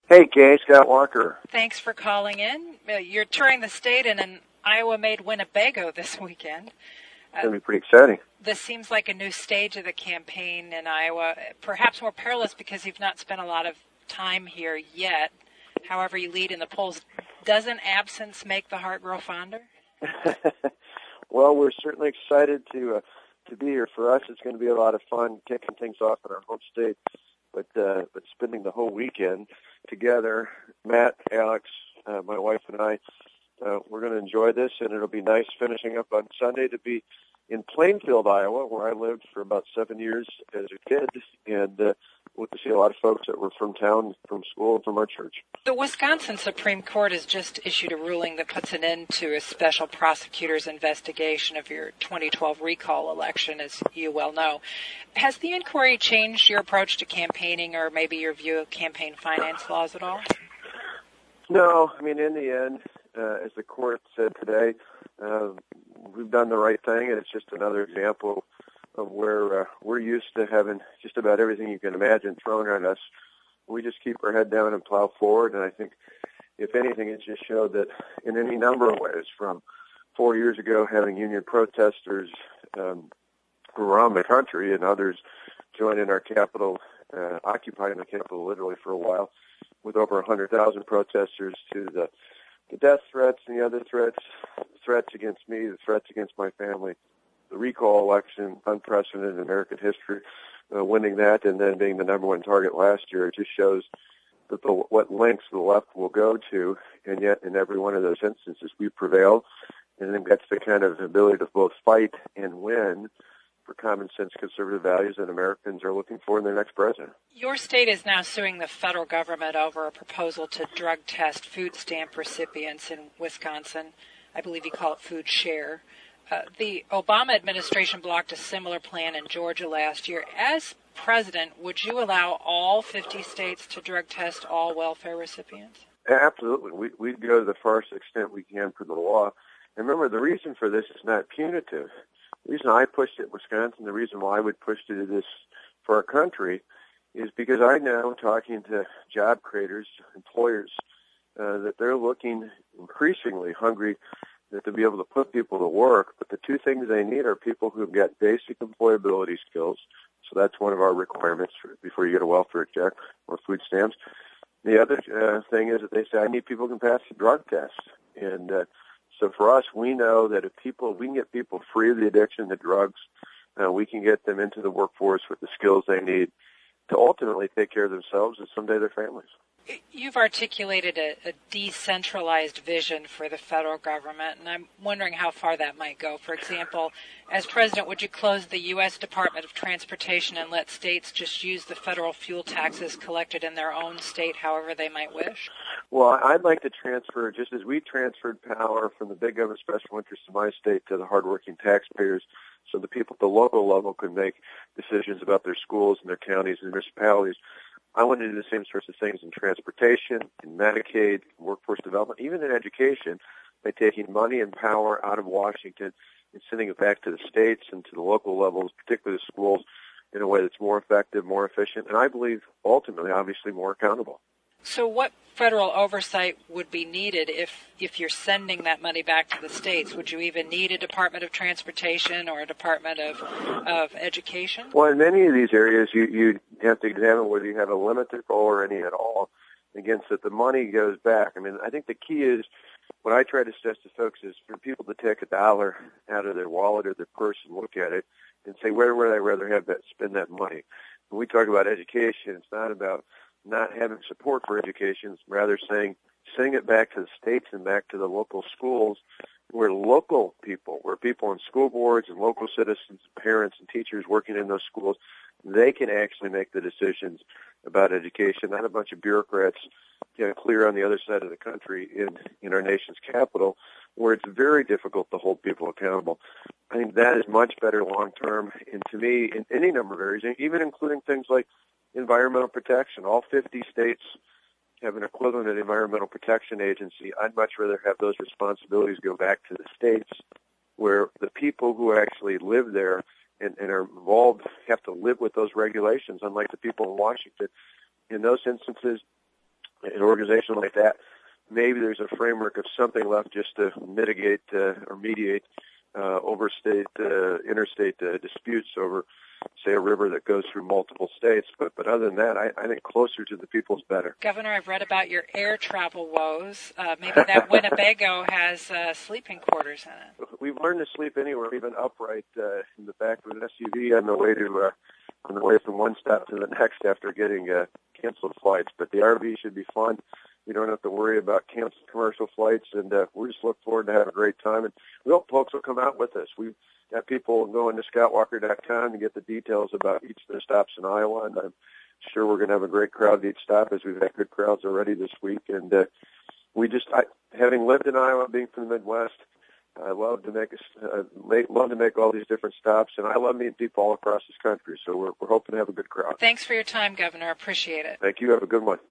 Hey, Kay, Scott Walker. Thanks for calling in. You're touring the state in an Iowa-made Winnebago this weekend. It's going to be pretty exciting. This seems like a new stage of the campaign in Iowa, perhaps more perilous because you've not spent a lot of time here yet. However you lead in the polls, doesn't absence make the heart grow fonder? Well, we're certainly excited to be here. For us, it's going to be a lot of fun kicking things off in our home state, but spending the whole weekend together, Matt, Alex, my wife and I, we're going to enjoy this, and it'll be nice finishing up on Sunday to be in Plainfield, Iowa, where I lived for about 7 years as a kid, and we'll get to see a lot of folks that were from town, from school, and from our church. The Wisconsin Supreme Court has just issued a ruling that puts an end to a special prosecutor's investigation of your 2012 recall election, as you well know. Has the inquiry changed your approach to campaigning or maybe your view of campaign finance laws at all? No, I mean, in the end, as the court said today, we've done the right thing, and it's just another example of where we're used to having just about everything you can imagine thrown at us. We just keep our head down and plow forward, and I think, if anything, it just showed that in any number of ways, from 4 years ago having union protesters around the country and others joining our Capitol, occupying the Capitol literally for a while, with over 100,000 protesters, to the death threats and the other threats against me, the threats against my family, the recall election, unprecedented in American history, winning that and then being the number one target last year. It just shows that what lengths the left will go to, and yet in every one of those instances we prevailed. And I think that's the kind of ability to both fight and win for common sense conservative values that Americans are looking for in their next president. Your state is now suing the federal government over a proposal to drug test food stamp recipients in Wisconsin. I believe you call it Food Share. The Obama administration blocked a similar plan in Georgia last year. As president, would you allow all 50 states to drug test all welfare recipients? Absolutely. We'd go to the farthest extent we can for the law. And remember, the reason for this is not punitive. The reason I pushed it in Wisconsin, the reason why I would push to do this for our country, is because I know, talking to job creators, employers, that they're looking increasingly hungry to be able to put people to work, but the two things they need are people who've got basic employability skills. So that's one of our requirements before you get a welfare check or food stamps. The other thing is that they say, I need people who can pass the drug test. And so for us, we know that if we can get people free of the addiction to drugs, we can get them into the workforce with the skills they need to ultimately take care of themselves and someday their families. You've articulated a decentralized vision for the federal government, and I'm wondering how far that might go. For example, as president, would you close the U.S. Department of Transportation and let states just use the federal fuel taxes collected in their own state however they might wish? Well, I'd like to transfer, just as we transferred power from the big government special interests in my state to the hardworking taxpayers, so the people at the local level could make decisions about their schools and their counties and municipalities. I want to do the same sorts of things in transportation, in Medicaid, workforce development, even in education, by taking money and power out of Washington and sending it back to the states and to the local levels, particularly the schools, in a way that's more effective, more efficient, and I believe ultimately, obviously, more accountable. So what federal oversight would be needed if you're sending that money back to the states? Would you even need a Department of Transportation or a Department of Education? Well, in many of these areas, you have to examine whether you have a limited role or any at all against that the money goes back. I mean, I think the key is, what I try to stress to folks is for people to take a dollar out of their wallet or their purse and look at it and say, where would I rather have that, spend that money? When we talk about education, it's not about not having support for education, it's rather sending it back to the states and back to the local schools where local people, where people on school boards and local citizens, parents and teachers working in those schools, they can actually make the decisions about education, not a bunch of bureaucrats clear on the other side of the country in our nation's capital, where it's very difficult to hold people accountable. I think that is much better long term, and to me, in any number of areas, even including things like environmental protection. All 50 states have an equivalent environmental protection agency. I'd much rather have those responsibilities go back to the states, where the people who actually live there and are involved have to live with those regulations, unlike the people in Washington. In those instances, an organization like that, maybe there's a framework of something left just to mitigate or mediate interstate disputes over, say, a river that goes through multiple states. But other than that, I think closer to the people is better. Governor, I've read about your air travel woes. Maybe that Winnebago has sleeping quarters in it. We've learned to sleep anywhere, even upright in the back of an SUV on the way from one stop to the next after getting canceled flights. But the RV should be fun. We don't have to worry about canceled commercial flights, and we just look forward to having a great time. And we hope folks will come out with us. We've got people going to scoutwalker.com to get the details about each of the stops in Iowa, and I'm sure we're going to have a great crowd at each stop, as we've had good crowds already this week. And having lived in Iowa, being from the Midwest, I love to make all these different stops, and I love meeting people all across this country. So we're hoping to have a good crowd. Thanks for your time, Governor. Appreciate it. Thank you. Have a good one.